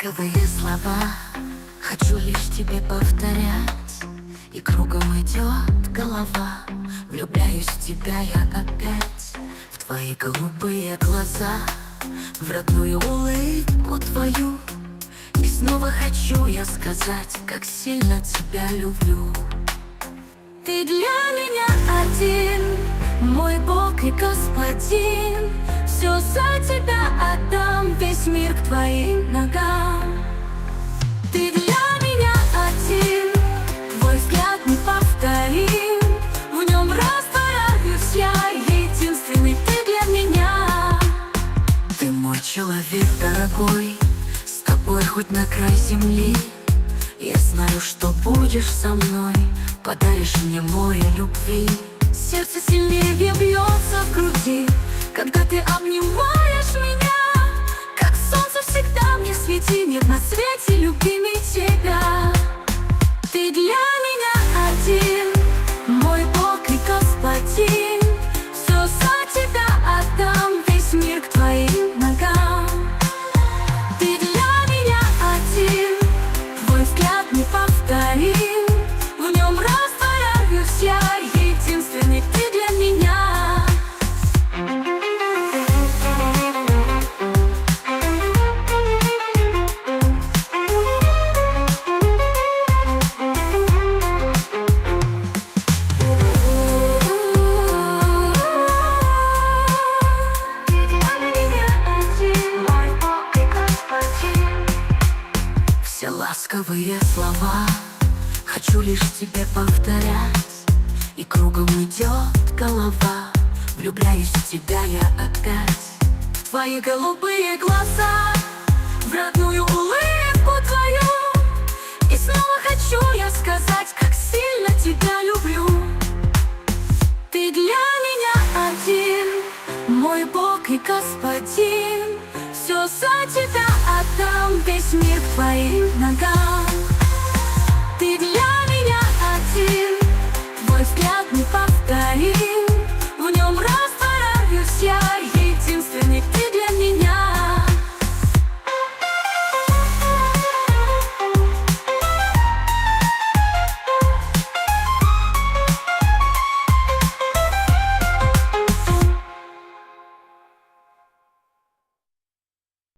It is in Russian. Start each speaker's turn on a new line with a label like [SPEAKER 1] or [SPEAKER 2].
[SPEAKER 1] ласковые слова хочу лишь тебе повторять, и кругом идет голова. Влюбляюсь в тебя я опять, в твои голубые глаза, в родную улыбку твою. И снова хочу я сказать, как сильно тебя люблю. Ты для меня один, мой Бог и Господин. Все за тебя отдам, весь мир к твоим ногам. Ты для меня один, твой взгляд неповторим. В нем растворяюсь я, единственный ты для меня. Ты мой человек дорогой, с тобой хоть на край земли. Я знаю, что будешь со мной, подаришь мне море любви. Сердце сильнее бьется в груди, когда ты обнимаешь меня. Как солнце всегда мне свети, нет на свете любимей тебя. Ты для меня один, мой Бог и Господин. Все за тебя отдам, весь мир к твоим ногам. Ты для меня один, твой взгляд неповторим. В нем растворяюсь я, единственный ты для меня. Все ласковые слова хочу лишь тебе повторять, и кругом идет голова. Влюбляюсь в тебя я опять, в твои голубые глаза, в родную улыбку твою. И снова хочу я сказать, как сильно тебя люблю. Ты для меня один, мой Бог и Господин. Все за тебя отдам, весь мир к твоим ногам. Ты для меня один, твой взгляд неповторим.